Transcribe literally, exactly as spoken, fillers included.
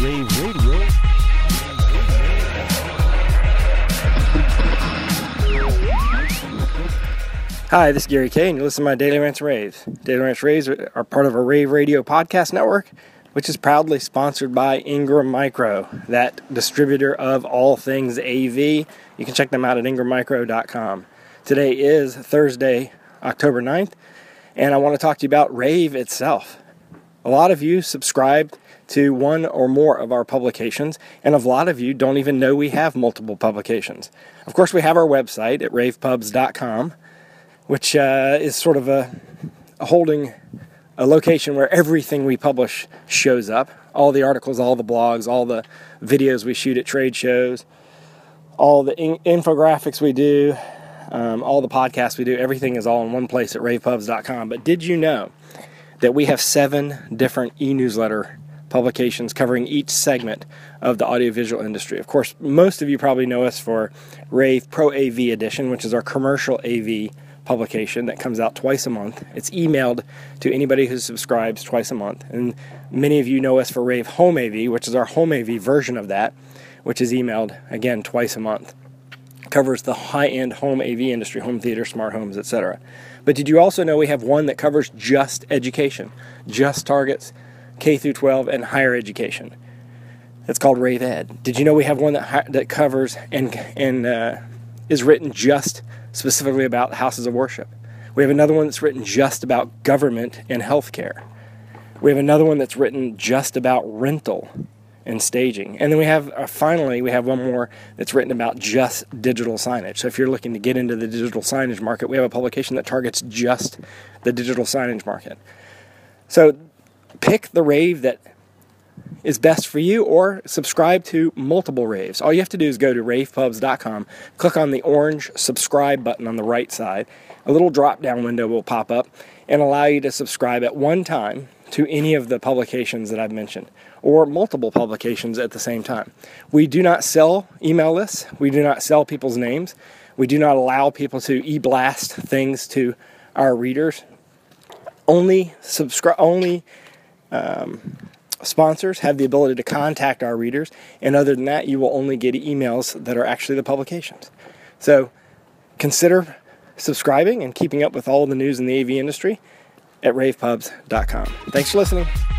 Rave Radio. Hi, this is Gary Kay, and you listen to my Daily Rants and Raves. Daily Rants and Raves are part of a Rave Radio podcast network, which is proudly sponsored by Ingram Micro, that distributor of all things A V. You can check them out at ingram micro dot com. Today is Thursday, October ninth, and I want to talk to you about Rave itself. A lot of you subscribe to one or more of our publications, and a lot of you don't even know we have multiple publications. Of course, we have our website at rave pubs dot com, which uh, is sort of a, a holding a location where everything we publish shows up. All the articles, all the blogs, all the videos we shoot at trade shows, all the in- infographics we do, um, all the podcasts we do, everything is all in one place at rave pubs dot com. But did you know that we have seven different e-newsletter publications covering each segment of the audiovisual industry? Of course, most of you probably know us for Rave Pro A V Edition, which is our commercial A V publication that comes out twice a month. It's emailed to anybody who subscribes twice a month. And many of you know us for Rave Home A V, which is our home A V version of that, which is emailed, again, twice a month. Covers the high-end home A V industry, home theater, smart homes, et cetera. But did you also know we have one that covers just education, just targets K through twelve and higher education? It's called Rave Ed. Did you know we have one that that covers and and uh, is written just specifically about houses of worship? We have another one that's written just about government and healthcare. We have another one that's written just about rental and staging. And then we have, uh, finally, we have one more that's written about just digital signage. So if you're looking to get into the digital signage market, we have a publication that targets just the digital signage market. So pick the rave that is best for you, or subscribe to multiple raves. All you have to do is go to rave pubs dot com, click on the orange subscribe button on the right side. A little drop-down window will pop up and allow you to subscribe at one time to any of the publications that I've mentioned, or multiple publications at the same time. We do not sell email lists. We do not sell people's names. We do not allow people to e-blast things to our readers. Only subscribe. Only um, sponsors have the ability to contact our readers, and other than that, you will only get emails that are actually the publications. So consider subscribing and keeping up with all the news in the A V industry at rave pubs dot com. Thanks for listening.